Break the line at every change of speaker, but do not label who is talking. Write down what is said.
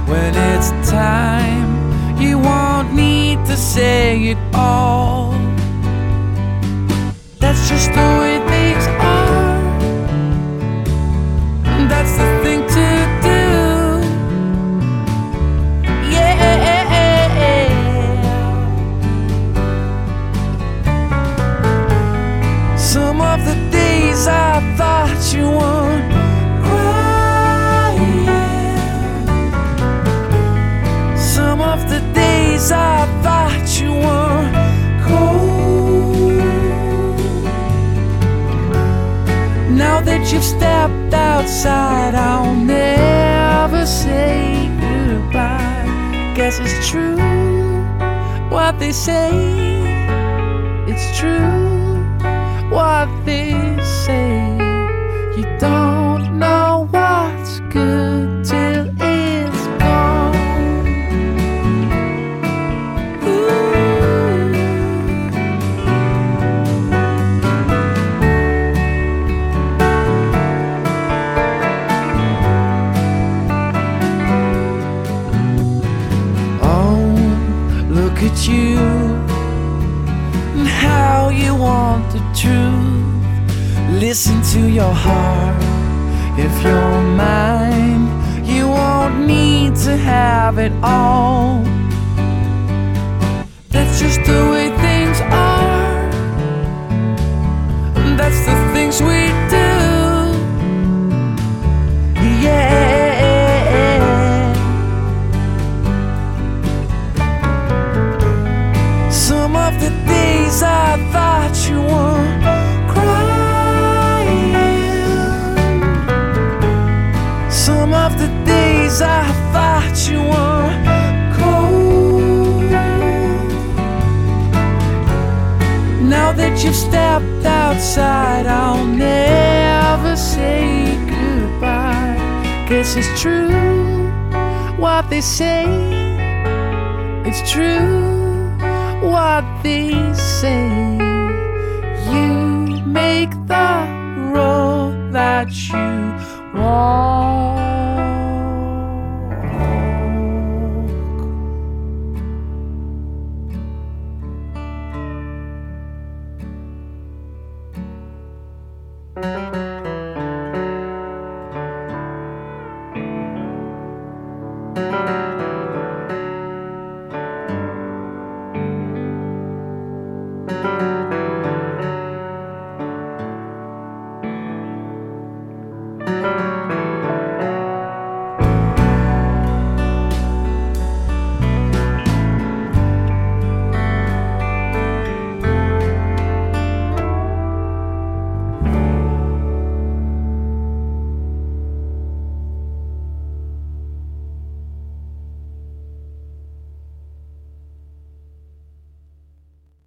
When it's time, you won't need to say it all. That's just the way things are. That's the thing to do. Yeah. Some of the days I thought you weren't crying. Some of the days I thought you weren't cold. Now that you've stepped outside, I'll never say goodbye. Guess it's true what they say. It's true what they say. You don't know what's good till it's gone. Oh, look at you and how you want the truth. Listen to your heart. If you're mine, you won't need to have it all. That's just the way things are. That's the things we do. Yeah. Some of the days I thought you weren't crying. Some of the days I thought you weren't cold. Now that you've stepped outside, I'll never say goodbye. Guess it's true what they say. It's true what they say. You make the road that you walk.